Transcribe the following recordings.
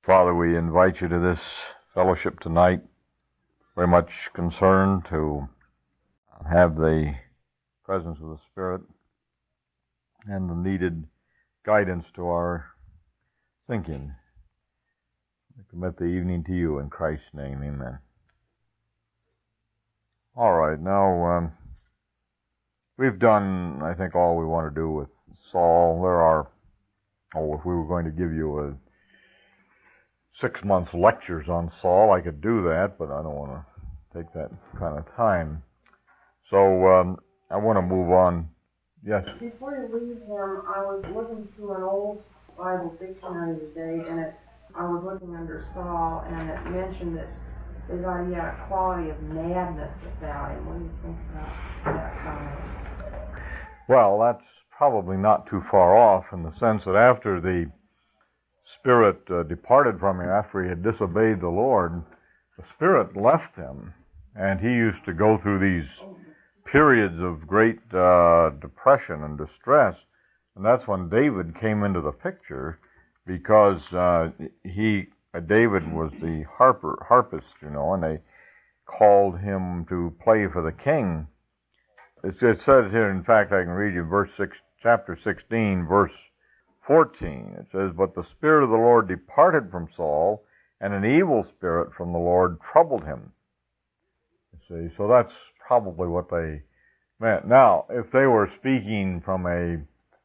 Father, we invite you to this fellowship tonight. Very much concerned to have the presence of the Spirit and the needed guidance to our thinking. We commit the evening to you in Christ's name, amen. All right, now we've done, I think, all we want to do with Saul. There are, if we were going to give you a 6-month lectures on Saul, I could do that, but I don't want to take that kind of time. So I want to move on. Yes? Before you leave him, I was looking through an old Bible dictionary today, and I was looking under Saul, and it mentioned that they thought he had a quality of madness about him. What do you think about that comment? Well, that's probably not too far off, in the sense that after the Spirit departed from him, after he had disobeyed the Lord, the Spirit left him, and he used to go through these periods of great depression and distress, and that's when David came into the picture, because David was the harpist, and they called him to play for the king. It says here, in fact, I can read you chapter 16, verse 14. It says, "But the Spirit of the Lord departed from Saul, and an evil spirit from the Lord troubled him." You see, so that's probably what they meant. Now, if they were speaking from a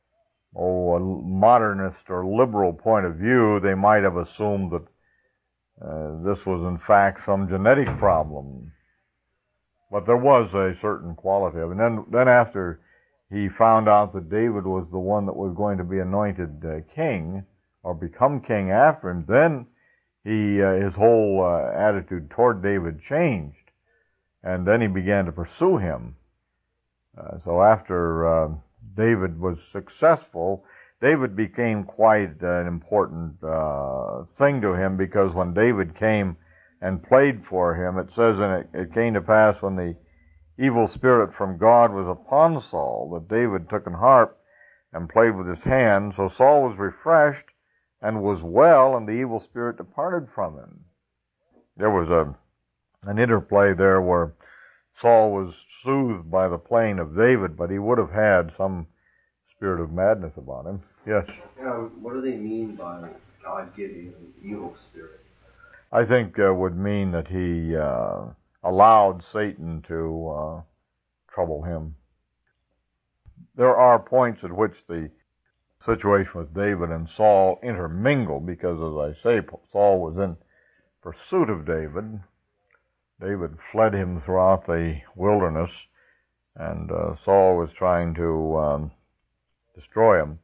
modernist or liberal point of view, they might have assumed that this was in fact some genetic problem. But there was a certain quality of it. And then after he found out that David was the one that was going to be anointed king, or become king after him, then his whole attitude toward David changed. And then he began to pursue him. So after David was successful, David became quite an important thing to him, because when David came and played for him, it says, "And it came to pass when the evil spirit from God was upon Saul, that David took an harp and played with his hand. So Saul was refreshed and was well, and the evil spirit departed from him." There was an interplay there where Saul was soothed by the playing of David, but he would have had some spirit of madness about him. Yes? What do they mean by God giving an evil spirit? I think would mean that he allowed Satan to trouble him. There are points at which the situation with David and Saul intermingle, because, as I say, Saul was in pursuit of David. David fled him throughout the wilderness, and Saul was trying to destroy him.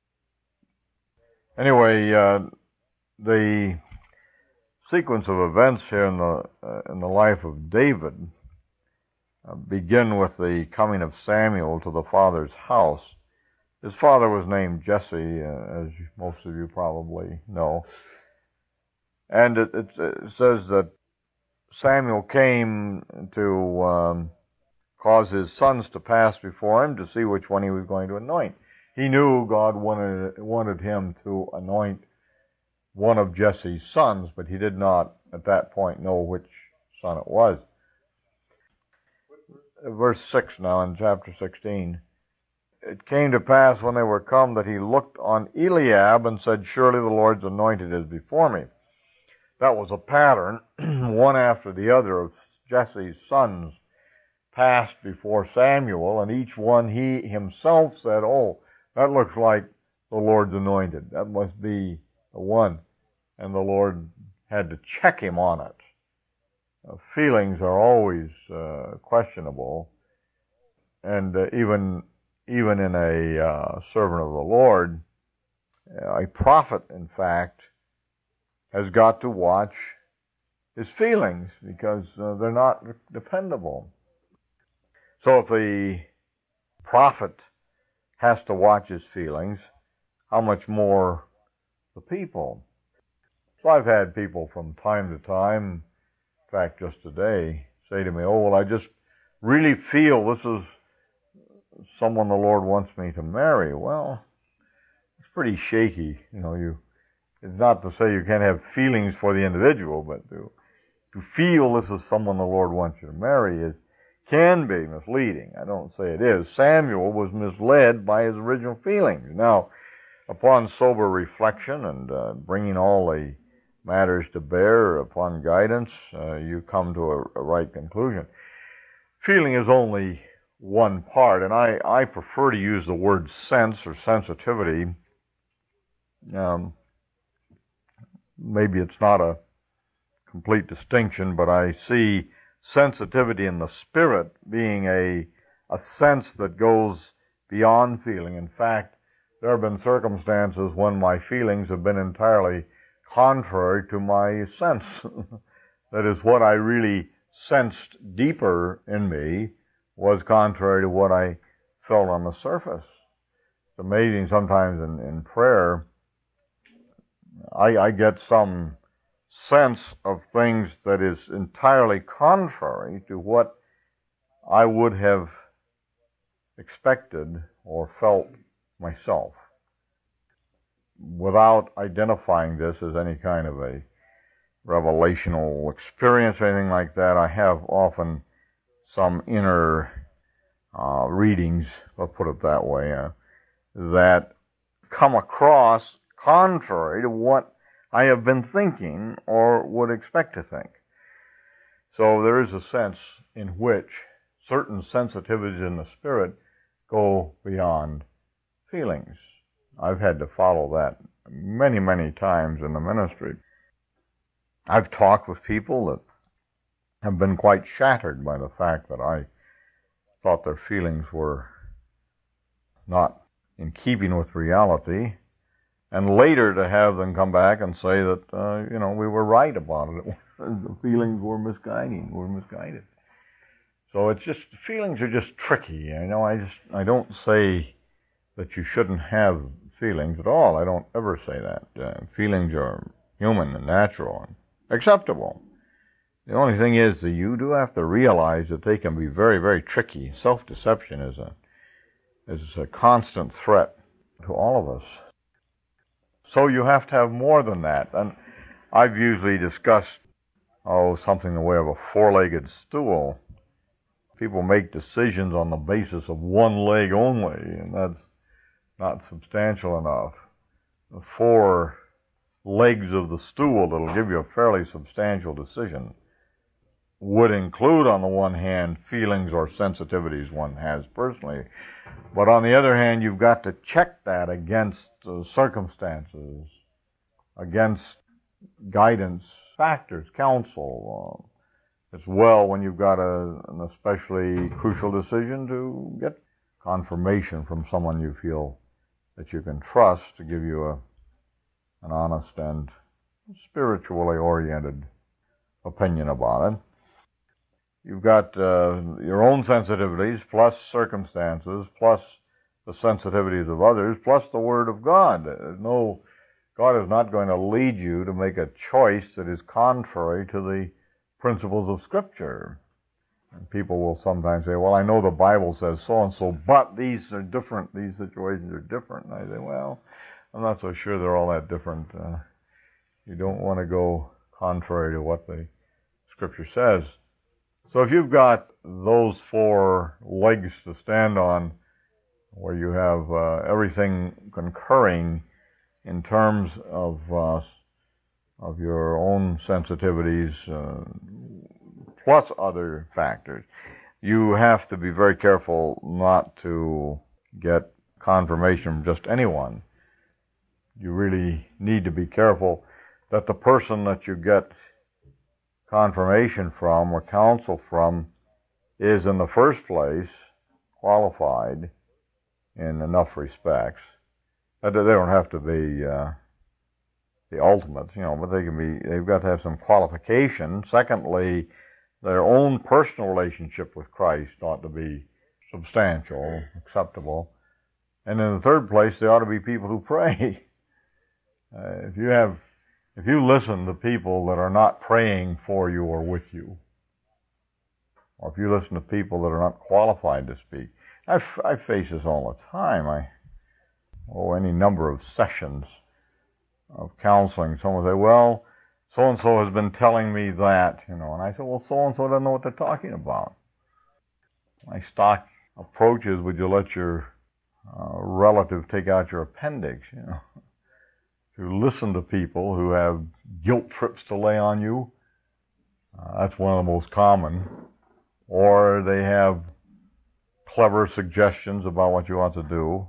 Anyway, the sequence of events here in the life of David begin with the coming of Samuel to the father's house. His father was named Jesse, as most of you probably know. And it says that Samuel came to cause his sons to pass before him to see which one he was going to anoint. He knew God wanted him to anoint one of Jesse's sons, but he did not at that point know which son it was. Verse 6 now in chapter 16. "It came to pass when they were come that he looked on Eliab and said, Surely the Lord's anointed is before me." That was a pattern. One after the other of Jesse's sons passed before Samuel, and each one he himself said, "Oh, that looks like the Lord's anointed. That must be the one." And the Lord had to check him on it. Feelings are always questionable, and even in a servant of the Lord, a prophet, in fact, has got to watch his feelings, because they're not dependable. So if the prophet has to watch his feelings, how much more the people? So I've had people from time to time, in fact just today, say to me, "Oh, well, I just really feel this is someone the Lord wants me to marry." Well, it's pretty shaky. You It's not to say you can't have feelings for the individual, but to feel this is someone the Lord wants you to marry can be misleading. I don't say it is. Samuel was misled by his original feelings. Now, upon sober reflection and bringing all the matters to bear upon guidance, you come to a right conclusion. Feeling is only one part, and I prefer to use the word sense or sensitivity. Maybe it's not a complete distinction, but I see sensitivity in the spirit being a sense that goes beyond feeling. In fact, there have been circumstances when my feelings have been entirely contrary to my sense. That is, what I really sensed deeper in me was contrary to what I felt on the surface. It's amazing sometimes in prayer, I get some sense of things that is entirely contrary to what I would have expected or felt myself. Without identifying this as any kind of a revelational experience or anything like that, I have often some inner readings, I'll put it that way, that come across contrary to what I have been thinking or would expect to think. So there is a sense in which certain sensitivities in the spirit go beyond feelings. I've had to follow that many, many times in the ministry. I've talked with people that have been quite shattered by the fact that I thought their feelings were not in keeping with reality, and later to have them come back and say that, we were right about it. The feelings were misguided. So it's just, feelings are just tricky. I don't say that you shouldn't have feelings at all. I don't ever say that. Feelings are human and natural and acceptable. The only thing is that you do have to realize that they can be very, very tricky. Self-deception is a constant threat to all of us. So you have to have more than that. And I've usually discussed, something in the way of a four-legged stool. People make decisions on the basis of one leg only, and that's not substantial enough. The four legs of the stool that'll give you a fairly substantial decision would include, on the one hand, feelings or sensitivities one has personally, but on the other hand, you've got to check that against circumstances, against guidance factors, counsel, as well when you've got an especially crucial decision to get confirmation from someone you feel that you can trust to give you an honest and spiritually oriented opinion about it. You've got your own sensitivities, plus circumstances, plus the sensitivities of others, plus the Word of God. God is not going to lead you to make a choice that is contrary to the principles of Scripture. And people will sometimes say, well, I know the Bible says so-and-so, but these are different, these situations are different. And I say, well, I'm not so sure they're all that different. You don't want to go contrary to what the Scripture says. So if you've got those four legs to stand on, where you have everything concurring in terms of your own sensitivities, plus other factors, you have to be very careful not to get confirmation from just anyone. You really need to be careful that the person that you get confirmation from or counsel from is in the first place qualified in enough respects. They don't have to be the ultimate, but they've got to have some qualification. Secondly, their own personal relationship with Christ ought to be substantial, acceptable. And in the third place, they ought to be people who pray. If you listen to people that are not praying for you or with you, or if you listen to people that are not qualified to speak, I face this all the time. Any number of sessions of counseling, someone will say, well, so-and-so has been telling me that, and I say, well, so-and-so doesn't know what they're talking about. My stock approach is, would you let your relative take out your appendix, to listen to people who have guilt trips to lay on you. That's one of the most common. Or they have clever suggestions about what you ought to do.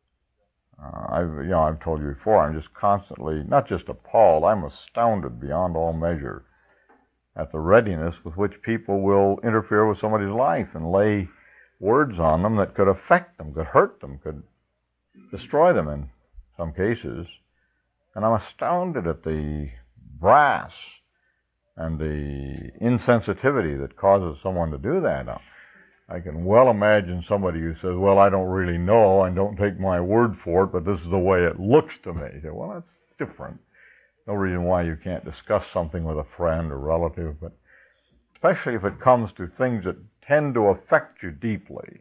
I've told you before, I'm just constantly, not just appalled, I'm astounded beyond all measure at the readiness with which people will interfere with somebody's life and lay words on them that could affect them, could hurt them, could destroy them in some cases. And I'm astounded at the brass and the insensitivity that causes someone to do that. Now, I can well imagine somebody who says, well, I don't really know, and don't take my word for it, but this is the way it looks to me. You say, well, that's different. No reason why you can't discuss something with a friend or relative, but especially if it comes to things that tend to affect you deeply.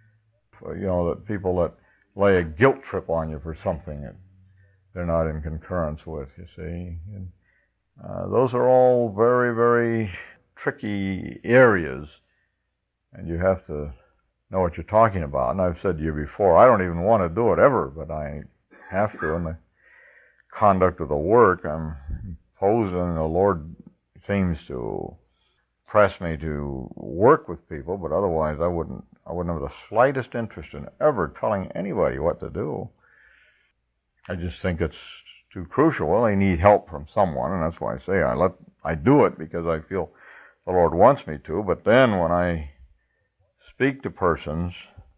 That people that lay a guilt trip on you for something that they're not in concurrence with, you see. And, those are all very, very tricky areas, and you have to know what you're talking about. And I've said to you before, I don't even want to do it ever, but I have to in the conduct of the work I'm imposing. The Lord seems to press me to work with people, but otherwise I wouldn't have the slightest interest in ever telling anybody what to do. I just think it's too crucial. Well, they need help from someone, and that's why I say I do it because I feel the Lord wants me to. But then when I speak to persons,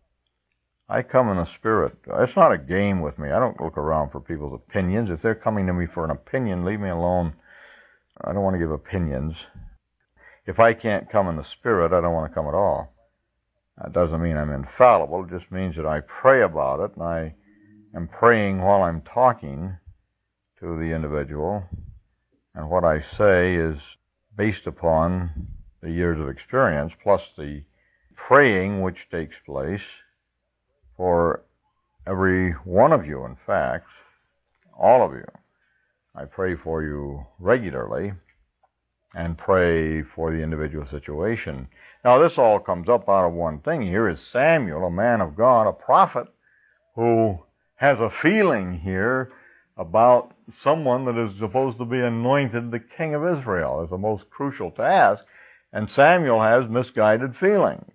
I come in the Spirit. It's not a game with me. I don't look around for people's opinions. If they're coming to me for an opinion, leave me alone. I don't want to give opinions. If I can't come in the Spirit, I don't want to come at all. That doesn't mean I'm infallible. It just means that I pray about it, and I am praying while I'm talking to the individual, and what I say is based upon the years of experience, plus the praying which takes place for every one of you, in fact, all of you. I pray for you regularly and pray for the individual situation. Now, this all comes up out of one thing. Here is Samuel, a man of God, a prophet, who has a feeling here about someone that is supposed to be anointed the king of Israel. It's the most crucial task, and Samuel has misguided feelings.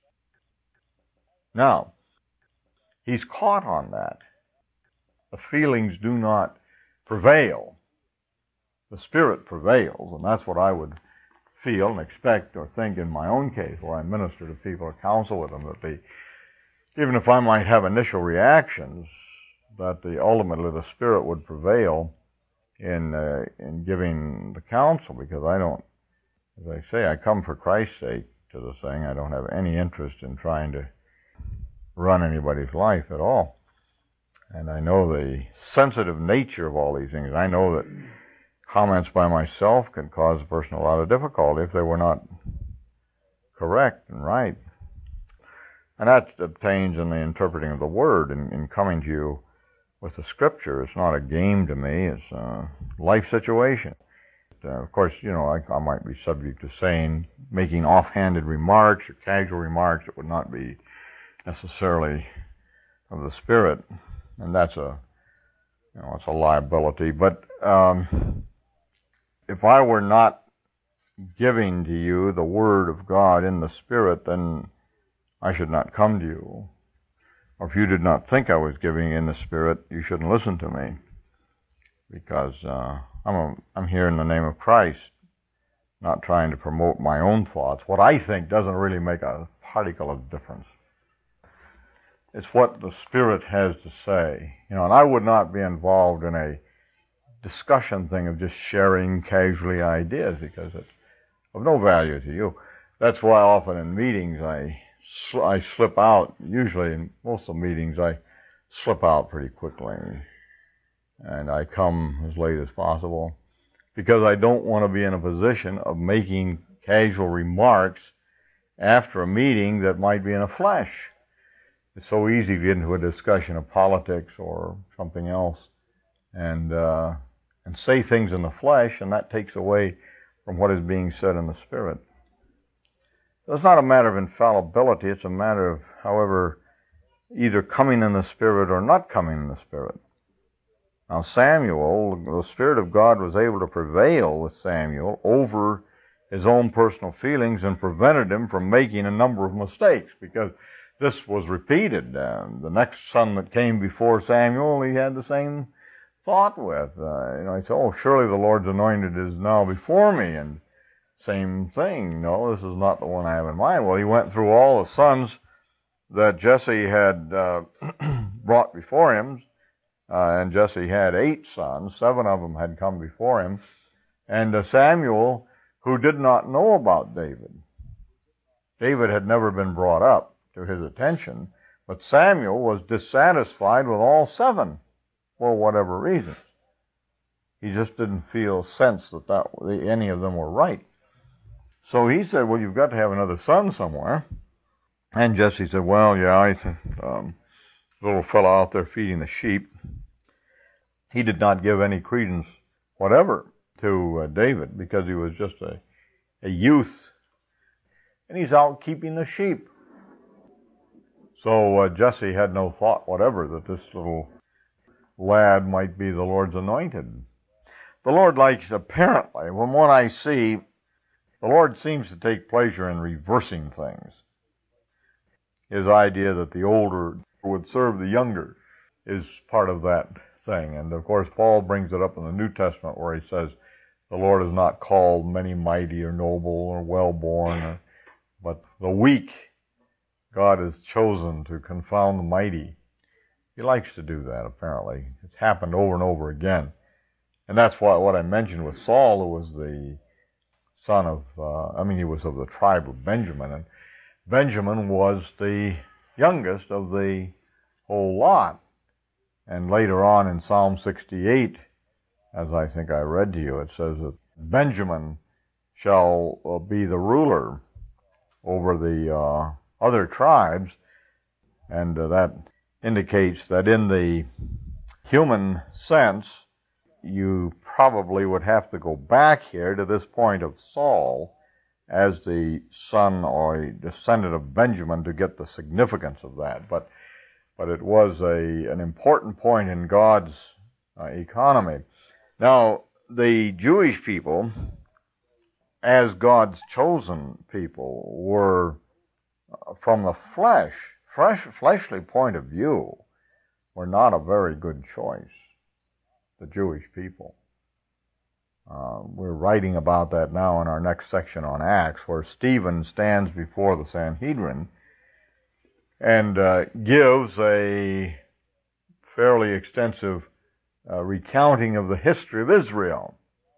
Now, he's caught on that. The feelings do not prevail. The Spirit prevails, and that's what I would feel and expect or think in my own case, where I minister to people or counsel with them, that even if I might have initial reactions, that ultimately the Spirit would prevail in giving the counsel, because I don't, as I say, I come for Christ's sake to the thing. I don't have any interest in trying to run anybody's life at all. And I know the sensitive nature of all these things. I know that comments by myself can cause a person a lot of difficulty if they were not correct and right. And that obtains in the interpreting of the Word, in coming to you with the Scripture. It's not a game to me. It's a life situation. Of course, I might be subject to making offhanded remarks or casual remarks that would not be necessarily of the Spirit, and that's it's a liability. But if I were not giving to you the Word of God in the Spirit, then I should not come to you. Or if you did not think I was giving in the Spirit, you shouldn't listen to me, because I'm here in the name of Christ, not trying to promote my own thoughts. What I think doesn't really make a particle of difference. It's what the Spirit has to say. And I would not be involved in a discussion thing of just sharing casually ideas, because it's of no value to you. That's why often in meetings I slip out. Usually in most of the meetings I slip out pretty quickly, and I come as late as possible, because I don't want to be in a position of making casual remarks after a meeting that might be in a flesh. It's so easy to get into a discussion of politics or something else, and and say things in the flesh, and that takes away from what is being said in the Spirit. So it's not a matter of infallibility. It's a matter of, however, either coming in the Spirit or not coming in the Spirit. Now Samuel, the Spirit of God was able to prevail with Samuel over his own personal feelings and prevented him from making a number of mistakes, because this was repeated. The next son that came before Samuel, he had the same thought with. He said, "Oh, surely the Lord's anointed is now before me," and same thing. No, this is not the one I have in mind. Well, he went through all the sons that Jesse had brought before him, and Jesse had 8 sons. 7 of them had come before him, and Samuel, who did not know about David. David had never been brought up to his attention, but Samuel was dissatisfied with all 7 for whatever reason. He just didn't sense that any of them were right. So he said, "Well, you've got to have another son somewhere." And Jesse said, "Well, yeah, he's a little fellow out there feeding the sheep." He did not give any credence whatever to David, because he was just a youth, and he's out keeping the sheep. So Jesse had no thought whatever that this little lad might be the Lord's anointed. The Lord likes, apparently, from what I see, the Lord seems to take pleasure in reversing things. His idea that the older would serve the younger is part of that thing. And of course, Paul brings it up in the New Testament where he says, the Lord has not called many mighty or noble or well-born, but the weak God has chosen to confound the mighty. He likes to do that, apparently. It's happened over and over again. And that's what I mentioned with Saul, who was the son of, he was of the tribe of Benjamin. And Benjamin was the youngest of the whole lot. And later on in Psalm 68, as I think I read to you, it says that Benjamin shall be the ruler over the other tribes. And that indicates that in the human sense, you probably would have to go back here to this point of Saul as the son or a descendant of Benjamin to get the significance of that. But it was an important point in God's economy. Now, the Jewish people, as God's chosen people, were from the fleshly point of view, were not a very good choice, the Jewish people. We're writing about that now in our next section on Acts, where Stephen stands before the Sanhedrin and gives a fairly extensive recounting of the history of Israel.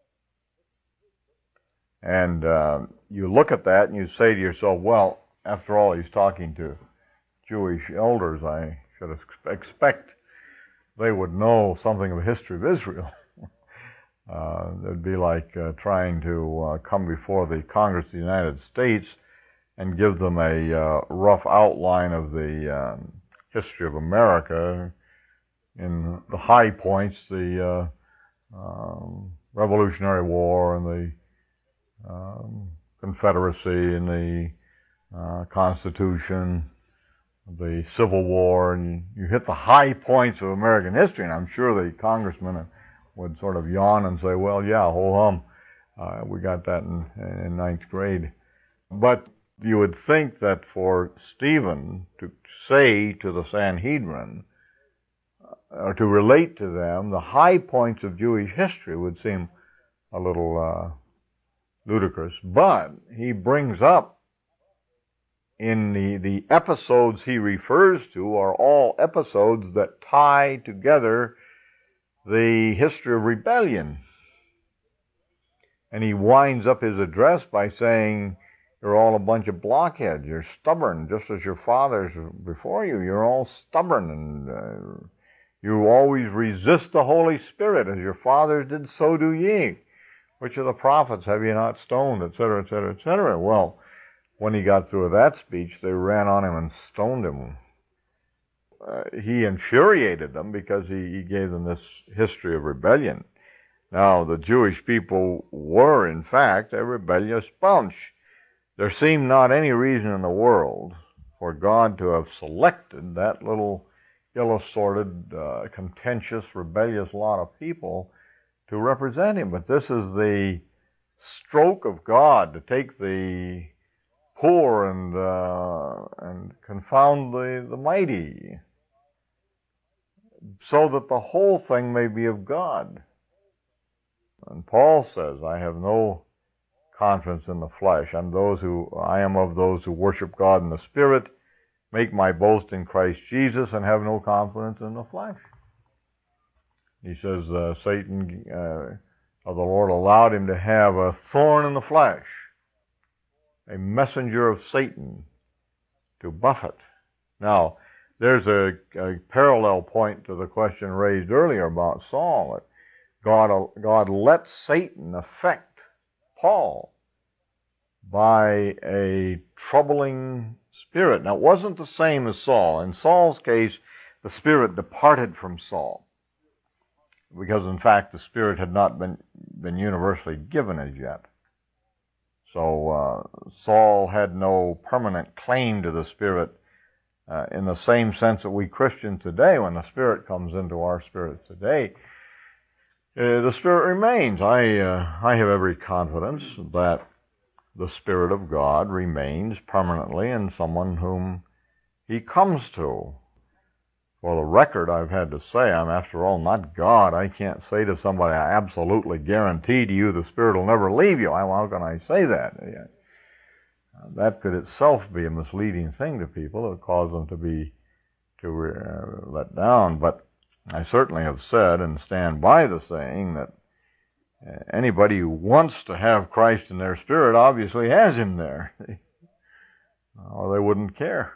And you look at that and you say to yourself, well, after all, he's talking to Jewish elders. I should expect they would know something of the history of Israel. It'd be like trying to come before the Congress of the United States and give them a rough outline of the history of America. In the high points, the Revolutionary War and the Confederacy and the Constitution, the Civil War, and you hit the high points of American history, and I'm sure the congressmen would sort of yawn and say, well, yeah, ho hum, we got that in ninth grade. But you would think that for Stephen to say to the Sanhedrin, or to relate to them the high points of Jewish history would seem a little ludicrous. But he brings up in the episodes he refers to are all episodes that tie together the history of rebellion. And he winds up his address by saying, you're all a bunch of blockheads. You're stubborn, just as your fathers before you. You're all stubborn, and you always resist the Holy Spirit. As your fathers did, so do ye. Which of the prophets have you not stoned, etc., etc., etc.? Well, when he got through with that speech, they ran on him and stoned him. He infuriated them because he gave them this history of rebellion. Now, the Jewish people were, in fact, a rebellious bunch. There seemed not any reason in the world for God to have selected that little ill-assorted, contentious, rebellious lot of people to represent him. But this is the stroke of God, to take the poor and confound the mighty, so that the whole thing may be of God. And Paul says, I have no confidence in the flesh. I am of those who worship God in the Spirit, make my boast in Christ Jesus, and have no confidence in the flesh. He says Satan, the Lord allowed him to have a thorn in the flesh, a messenger of Satan to buffet. Now, there's a parallel point to the question raised earlier about Saul, that God let Satan affect Paul by a troubling spirit. Now, it wasn't the same as Saul. In Saul's case, the spirit departed from Saul, because, in fact, the spirit had not been universally given as yet. So Saul had no permanent claim to the Spirit in the same sense that we Christians today, when the Spirit comes into our spirits today, the Spirit remains. I have every confidence that the Spirit of God remains permanently in someone whom he comes to. For the record, I've had to say, I'm, after all, not God. I can't say to somebody, I absolutely guarantee to you the Spirit will never leave you. How can I say that? That could itself be a misleading thing to people. It would cause them to be let down. But I certainly have said and stand by the saying that anybody who wants to have Christ in their spirit obviously has him there, or they wouldn't care.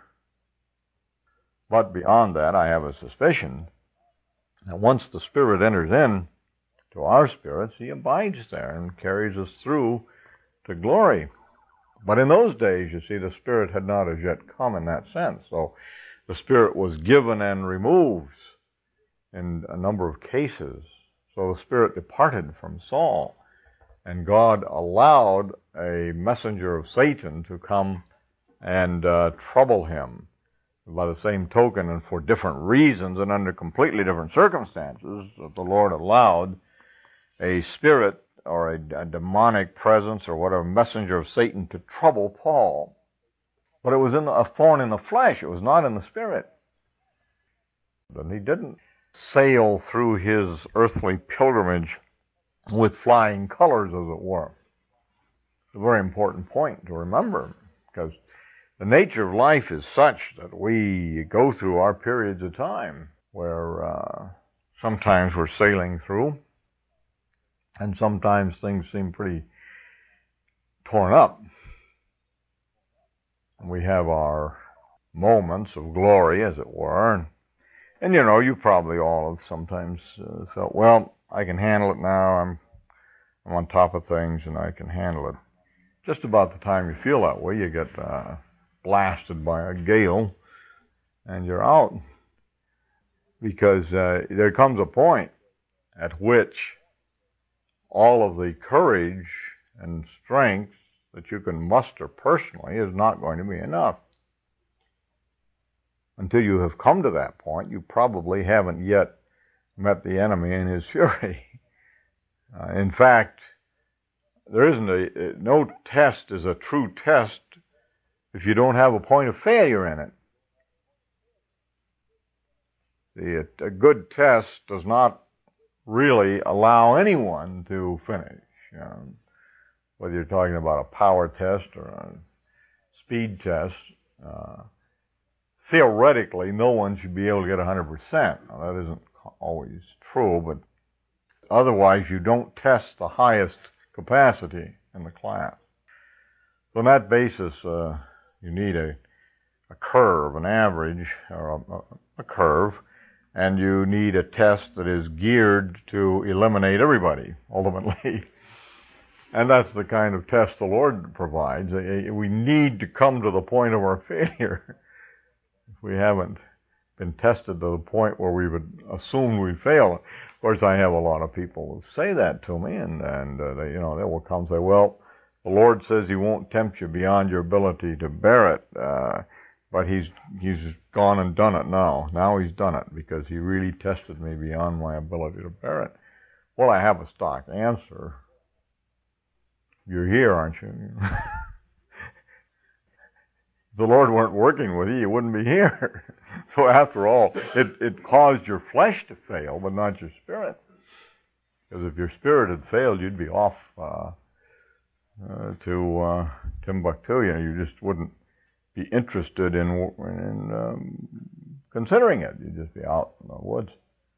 But beyond that, I have a suspicion that once the Spirit enters in to our spirits, he abides there and carries us through to glory. But in those days, you see, the Spirit had not as yet come in that sense. So the Spirit was given and removed in a number of cases. So the Spirit departed from Saul, and God allowed a messenger of Satan to come and trouble him. By the same token, and for different reasons and under completely different circumstances, the Lord allowed a spirit or a demonic presence or whatever, messenger of Satan, to trouble Paul. But it was a thorn in the flesh. It was not in the spirit. And he didn't sail through his earthly pilgrimage with flying colors, as it were. It's a very important point to remember, because the nature of life is such that we go through our periods of time where sometimes we're sailing through, and sometimes things seem pretty torn up. And we have our moments of glory, as it were. And you know, you probably all have sometimes felt, well, I can handle it now. I'm on top of things, and I can handle it. Just about the time you feel that way, you get blasted by a gale, and you're out. Because there comes a point at which all of the courage and strength that you can muster personally is not going to be enough. Until you have come to that point, you probably haven't yet met the enemy in his fury. In fact, there isn't no test is a true test if you don't have a point of failure in it. A good test does not really allow anyone to finish. Whether you're talking about a power test or a speed test, theoretically, no one should be able to get 100%. Now, that isn't always true, but otherwise you don't test the highest capacity in the class. So on that basis, you need a curve, an average, or a curve, and you need a test that is geared to eliminate everybody, ultimately. And that's the kind of test the Lord provides. We need to come to the point of our failure. If we haven't been tested to the point where we would assume we fail. Of course, I have a lot of people who say that to me, and they, they will come and say, well, the Lord says He won't tempt you beyond your ability to bear it, but He's gone and done it now. Now He's done it because He really tested me beyond my ability to bear it. Well, I have a stock answer. You're here, aren't you? If the Lord weren't working with you, you wouldn't be here. So after all, it caused your flesh to fail, but not your spirit. Because if your spirit had failed, you'd be off to Timbuktu. You just wouldn't be interested in considering it. You'd just be out in the woods.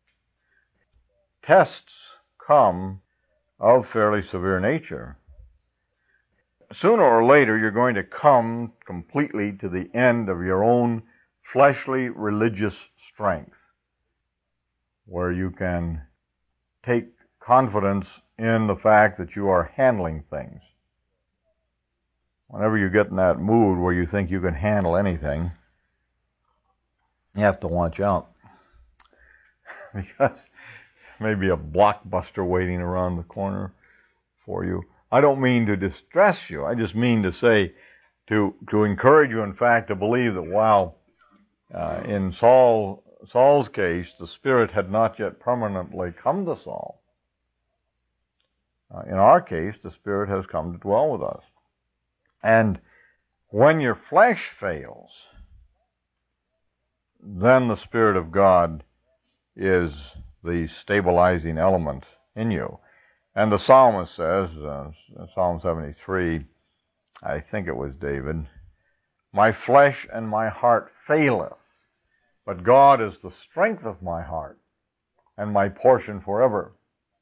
Tests come of fairly severe nature. Sooner or later, you're going to come completely to the end of your own fleshly religious strength, where you can take confidence in the fact that you are handling things. Whenever you get in that mood where you think you can handle anything, you have to watch out. Because maybe a blockbuster waiting around the corner for you. I don't mean to distress you. I just mean to say, to encourage you, in fact, to believe that while in Saul's case, the Spirit had not yet permanently come to Saul, in our case, the Spirit has come to dwell with us. And when your flesh fails, then the Spirit of God is the stabilizing element in you. And the psalmist says, Psalm 73, I think it was David, my flesh and my heart faileth, but God is the strength of my heart and my portion forever.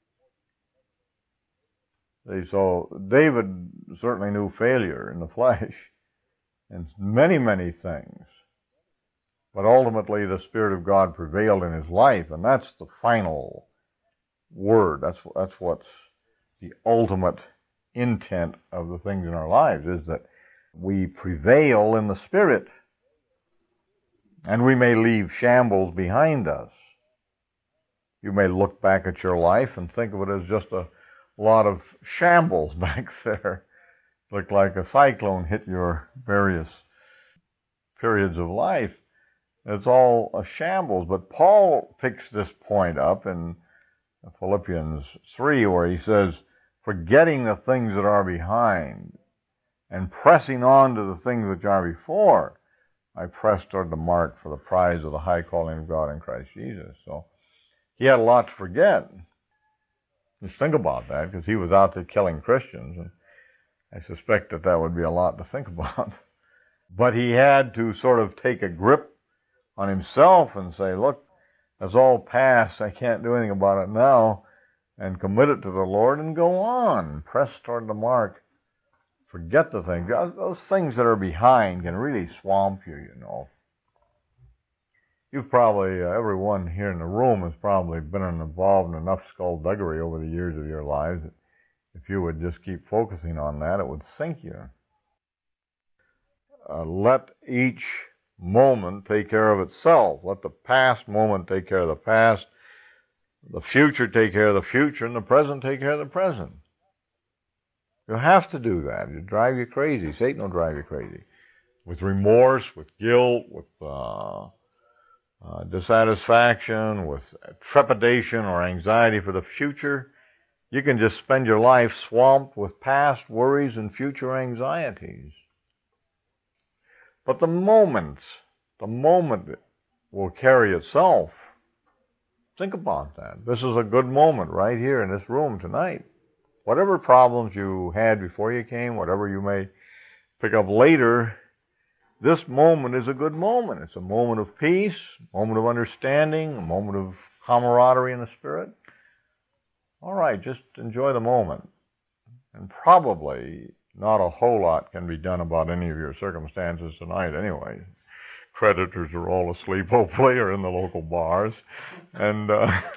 So David certainly knew failure in the flesh in many, many things. But ultimately the Spirit of God prevailed in his life, and that's the final word. That's what's the ultimate intent of the things in our lives, is that we prevail in the Spirit, and we may leave shambles behind us. You may look back at your life and think of it as just a lot of shambles back there. Looked like a cyclone hit your various periods of life. It's all a shambles. But Paul picks this point up in Philippians 3, where he says, forgetting the things that are behind and pressing on to the things which are before, I press toward the mark for the prize of the high calling of God in Christ Jesus. So he had a lot to forget. Just think about that, because he was out there killing Christians, and I suspect that would be a lot to think about. But he had to sort of take a grip on himself and say, look, that's all past. I can't do anything about it now, and commit it to the Lord and go on. Press toward the mark. Forget the things. Those things that are behind can really swamp you, you know. You've probably, everyone here in the room has probably been involved in enough skullduggery over the years of your lives that if you would just keep focusing on that, it would sink you. Let each moment take care of itself. Let the past moment take care of the past, the future take care of the future, and the present take care of the present. You have to do that. It'll drive you crazy. Satan will drive you crazy. With remorse, with guilt, with dissatisfaction, with trepidation or anxiety for the future. You can just spend your life swamped with past worries and future anxieties. But the moment will carry itself. Think about that. This is a good moment right here in this room tonight. Whatever problems you had before you came, whatever you may pick up later, this moment is a good moment. It's a moment of peace, a moment of understanding, a moment of camaraderie in the Spirit. All right, just enjoy the moment. And probably not a whole lot can be done about any of your circumstances tonight anyway. Creditors are all asleep, hopefully, or in the local bars. And,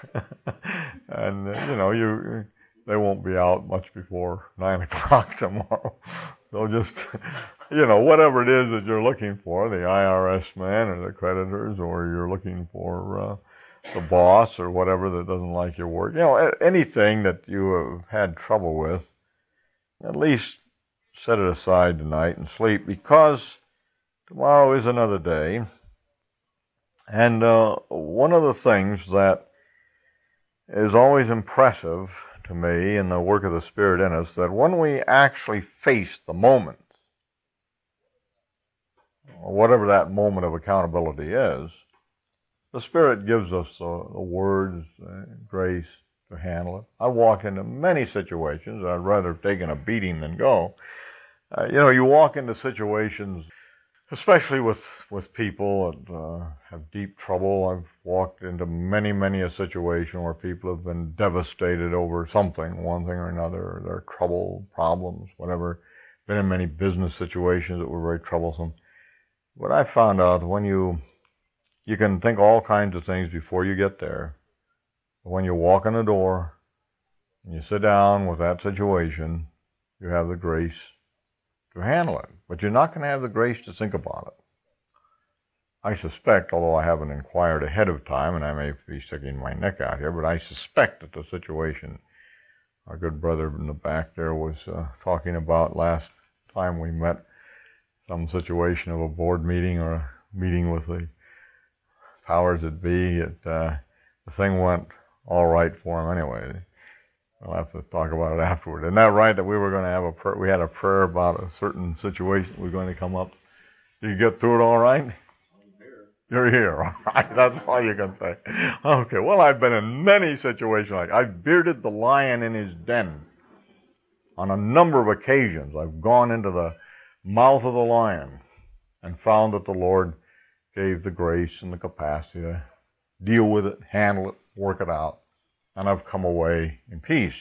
they won't be out much before 9 o'clock tomorrow. They'll just, whatever it is that you're looking for, the IRS man or the creditors, or you're looking for the boss or whatever that doesn't like your work. Anything that you have had trouble with, at least set it aside tonight and sleep, because tomorrow is another day. And one of the things that is always impressive to me in the work of the Spirit in us, that when we actually face the moment, or whatever that moment of accountability is, the Spirit gives us the words, grace to handle it. I walk into many situations, I'd rather have taken a beating than go. You walk into situations, especially with people that have deep trouble. I've walked into many a situation where people have been devastated over something, one thing or another, their trouble, problems, whatever. Been in many business situations that were very troublesome. But I found out when you can think all kinds of things before you get there. When you walk in the door and you sit down with that situation, you have the grace to handle it. But you're not going to have the grace to think about it. I suspect, although I haven't inquired ahead of time, and I may be sticking my neck out here, but I suspect that the situation our good brother in the back there was talking about last time we met, some situation of a board meeting or a meeting with the powers that be, the thing went all right for him anyway. We'll have to talk about it afterward. Isn't that right, that we were going to have a prayer? We had a prayer about a certain situation was going to come up. Did you get through it all right? I'm here. You're here, all right. That's all you can say. Okay, well, I've been in many situations like I've bearded the lion in his den. On a number of occasions, I've gone into the mouth of the lion and found that the Lord gave the grace and the capacity to deal with it, handle it, work it out, and I've come away in peace.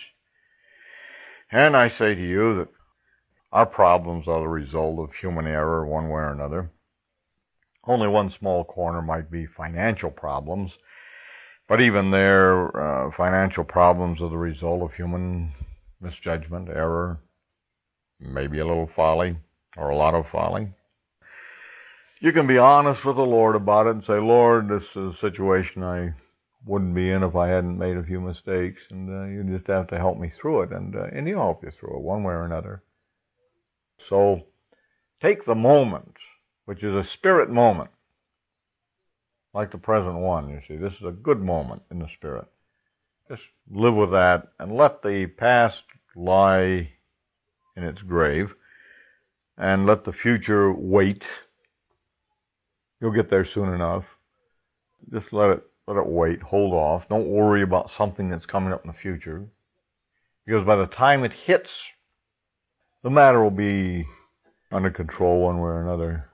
And I say to you that our problems are the result of human error one way or another. Only one small corner might be financial problems, but even there, financial problems are the result of human misjudgment, error, maybe a little folly, or a lot of folly. You can be honest with the Lord about it and say, Lord, this is a situation I wouldn't be in if I hadn't made a few mistakes, and you just have to help me through it, and He'll help you through it one way or another. So take the moment, which is a spirit moment, like the present one, you see. This is a good moment in the Spirit. Just live with that and let the past lie in its grave and let the future wait. You'll get there soon enough. Just let it wait, hold off. Don't worry about something that's coming up in the future, because by the time it hits, the matter will be under control one way or another.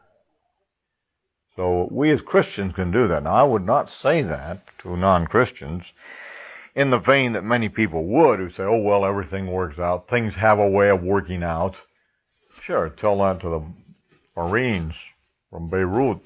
So we as Christians can do that. Now, I would not say that to non-Christians in the vein that many people would, who say, oh, well, everything works out. Things have a way of working out. Sure, tell that to the Marines from Beirut.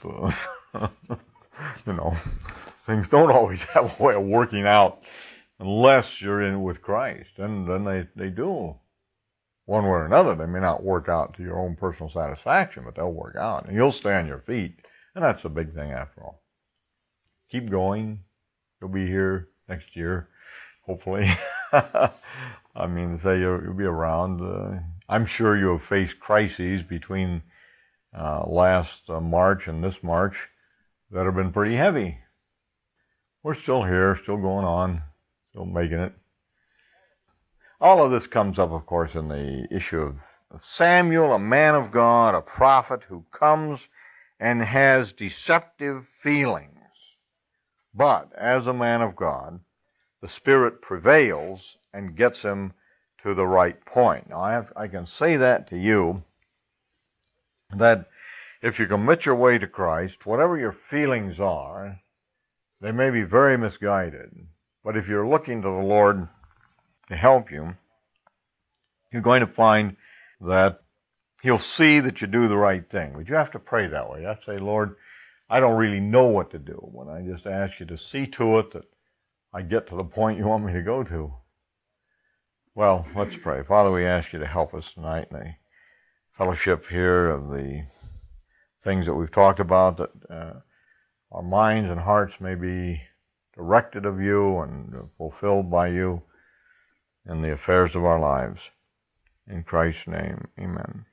Things don't always have a way of working out unless you're in with Christ. And then they do. One way or another, they may not work out to your own personal satisfaction, but they'll work out. And you'll stay on your feet. And that's the big thing after all. Keep going. You'll be here next year, hopefully. I mean, say you'll be around. I'm sure you have faced crises between last March and this March that have been pretty heavy. We're still here, still going on, still making it. All of this comes up, of course, in the issue of Samuel, a man of God, a prophet who comes and has deceptive feelings. But as a man of God, the Spirit prevails and gets him to the right point. Now, I can say that to you, that if you commit your way to Christ, whatever your feelings are, they may be very misguided. But if you're looking to the Lord to help you, you're going to find that He'll see that you do the right thing. But you have to pray that way. You have to say, Lord, I don't really know what to do. When I just ask you to see to it that I get to the point you want me to go to. Well, let's pray. Father, we ask you to help us tonight in the fellowship here of the things that we've talked about, that our minds and hearts may be directed of you and fulfilled by you in the affairs of our lives. In Christ's name, amen.